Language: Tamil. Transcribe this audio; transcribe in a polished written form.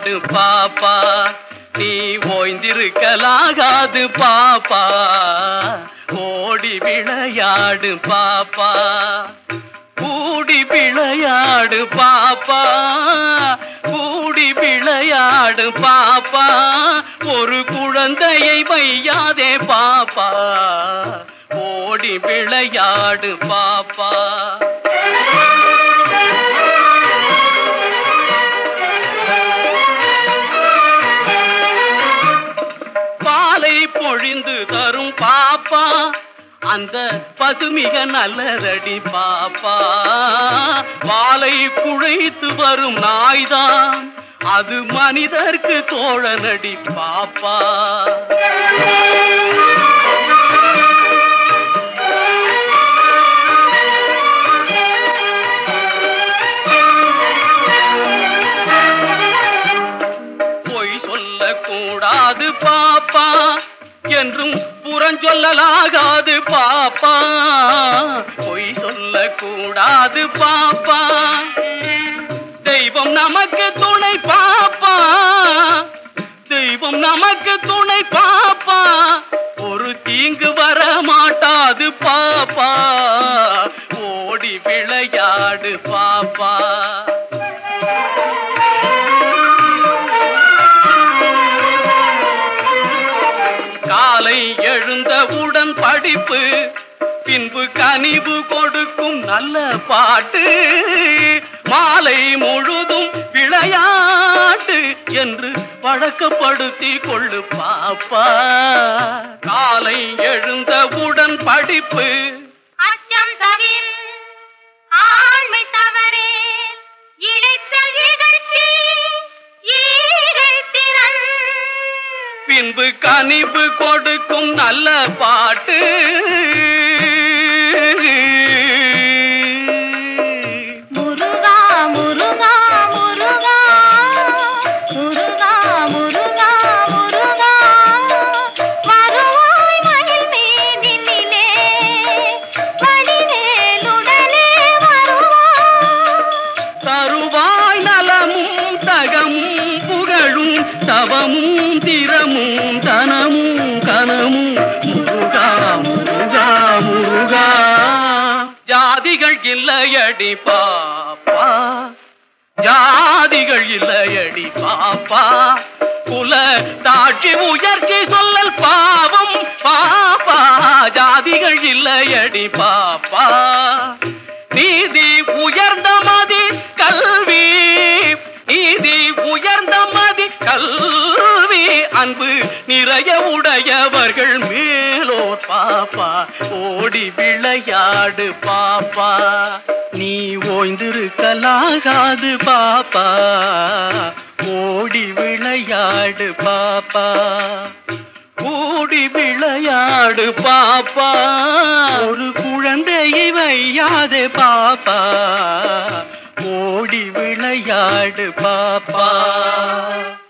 விளையாடு பாப்பா, நீ ஓய்ந்திருக்கலாகாது பாப்பா, ஓடி விளையாடு பாப்பா, கூடி விளையாடு பாப்பா, கூடி விளையாடு பாப்பா, ஒரு குழந்தையை வையாதே பாப்பா, ஓடி விளையாடு பாப்பா. பாலை பொழிந்து தரும் பாப்பா, அந்த பசுமிக நல்லதடி பாப்பா, வாலை குழைத்து வரும் நாய்தான் அது மனிதர்க்கு தோழனடி பாப்பா. பொய் சொல்லக்கூடாது பாப்பா, என்றும் புறஞ்சொல்லலாகாது பாப்பா, பொய் சொல்லக்கூடாது பாப்பா, தெய்வம் நமக்கு துணை பாப்பா, தெய்வம் நமக்கு துணை பாப்பா, ஒரு தீங்கு வர மாட்டாது பாப்பா, ஓடி விளையாடு பாப்பா. காலை எழுந்தவுடன் படிப்பு, பின்பு கனிவு கொடுக்கும் நல்ல பாட்டு, மாலை முழுதும் விளையாட்டு என்று பழக்கப்படுத்தி கொள்ளு பாப்பா. காலை எழுந்தவுடன் படிப்பு, அச்சம் தவிர ஆண்மை தவறே, இளைத்தல் இகழ்ச்சி ஈகைத்திறன், பின்பு கனிவு கொடுக்கும் நல்ல பாட்டு, முருகா முருகா முருகா முருகா முருகா முருகா, வருவாய் மயில் மீதினிலே வடிவேலுடனே வருவாய், தருவாய் நலமும் தகமும் புகழும் தவமும் திறமும் தனமும் கனமும், முருகா முருகா முருகா. ஜாதிகள் இல்லையடி பாப்பா, ஜாதிகள் இல்லையடி பாப்பா, குல தாட்சி உயர்ச்சி சொல்லல் பாவம் பாப்பா, ஜாதிகள் இல்லையடி பாப்பா, நீதி உயர்ந்த மதி கல்வி, நீதி உயர்ந்த மதி கல்வி, அன்பு நிறைய உடையவர்கள் மேலோர் பாப்பா, ஓடி விளையாடு பாப்பா, நீ ஓய்ந்திருக்கலாகாது பாப்பா, ஓடி விளையாடு பாப்பா, ஓடி விளையாடு பாப்பா, ஒரு குழந்தையை வையாதே பாப்பா, ஓடி விளையாடு பாப்பா.